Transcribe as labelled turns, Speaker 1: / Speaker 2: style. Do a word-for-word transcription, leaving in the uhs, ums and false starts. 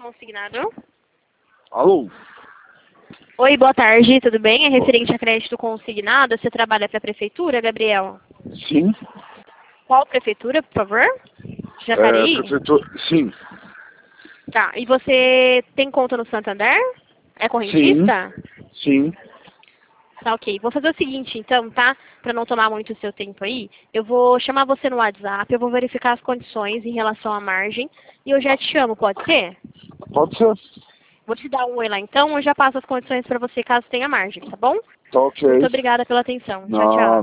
Speaker 1: consignado.
Speaker 2: Alô?
Speaker 1: Oi, boa tarde, tudo bem? É referente a crédito consignado. Você trabalha para a prefeitura, Gabriel?
Speaker 2: Sim.
Speaker 1: Qual prefeitura, por favor? Jacareí?
Speaker 2: É, prefeitura... Sim.
Speaker 1: Tá, e você tem conta no Santander? É correntista?
Speaker 2: Sim. Sim.
Speaker 1: Tá, ok. Vou fazer o seguinte, então, tá? Para não tomar muito o seu tempo aí, eu vou chamar você no WhatsApp, eu vou verificar as condições em relação à margem e eu já te chamo, pode ser?
Speaker 2: Pode ser?
Speaker 1: Vou te dar um oi lá então, eu já passo as condições para você caso tenha margem, tá bom?
Speaker 2: Tá ok.
Speaker 1: Muito obrigada pela atenção. Tchau,
Speaker 2: Não.
Speaker 1: tchau.